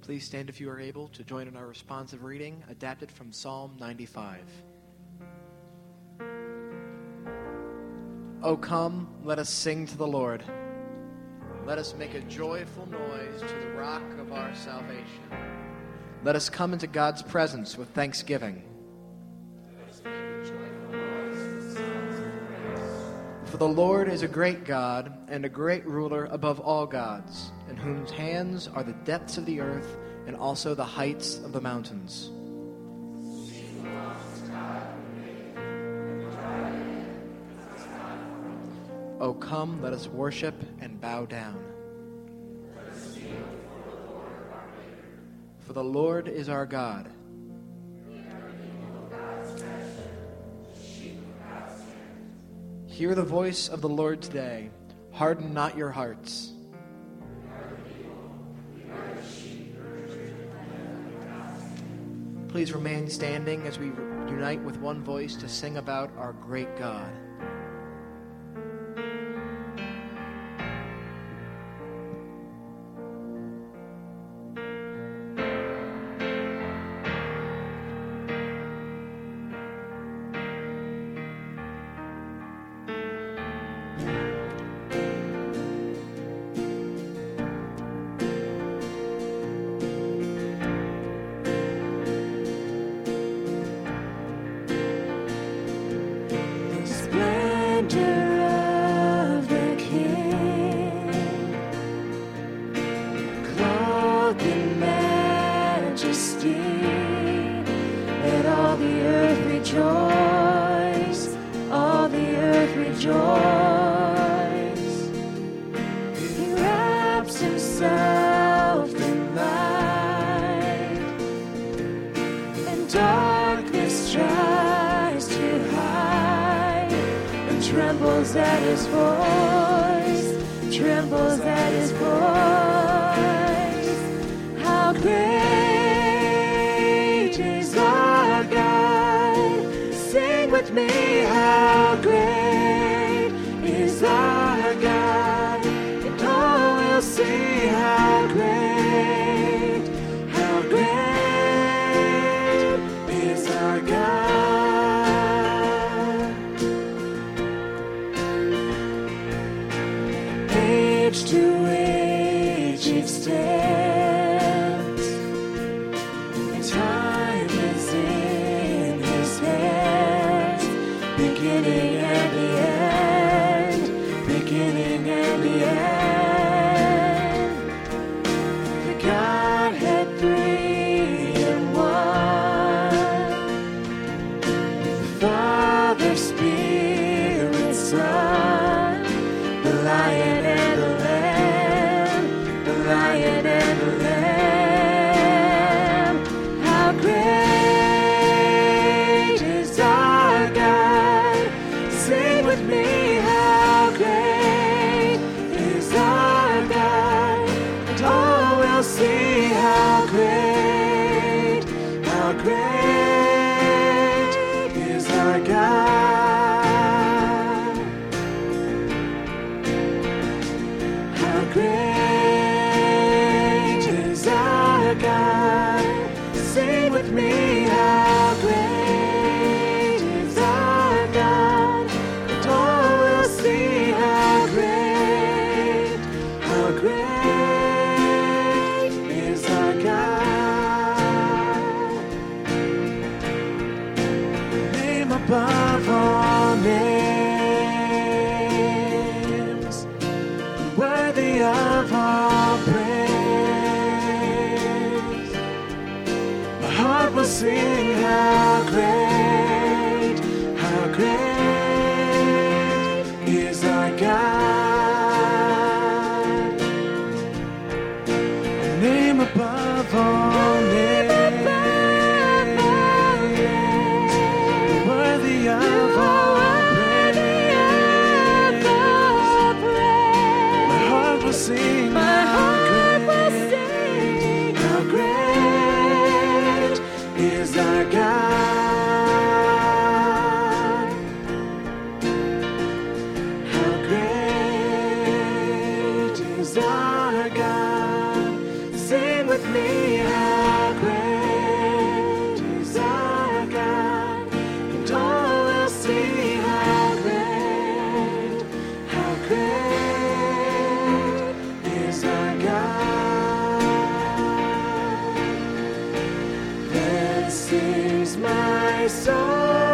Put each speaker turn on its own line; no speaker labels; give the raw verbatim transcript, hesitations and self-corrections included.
Please stand if you are able to join in our responsive reading, adapted from Psalm ninety-five. O come, let us sing to the Lord. Let us make a joyful noise to the rock of our salvation. Let us come into God's presence with thanksgiving. For the Lord is a great God and a great ruler above all gods, in whose hands are the depths of the earth and also the heights of the mountains. O come, let us worship and bow down. For the Lord is our God. Hear the voice of the Lord today. Harden not your hearts. Please remain standing as we unite with one voice to sing about our great God.
Trembles at his voice, trembles at his voice. How great is our God? Sing with me, how great is our God? And all will see how great, how great is our God. Age to age it stands. Time is in his hands. Beginning and the end. Beginning and the end. The Godhead three in one. The Father, Spirit, Son. The Lion and the Lamb, the Lion and the Lamb. How great is our God? Sing with me, how great is our God? And all will see how great, how great is our God. Great is our God. Sing with me, how great is our God. And all will see how great, how great is our God. Name above all names, worthy of all praise. My heart will sing how great, how great is our God. A name above all names, worthy of all sing, my heart will sing, how great is our God. How great is our God. Sing with me, my soul.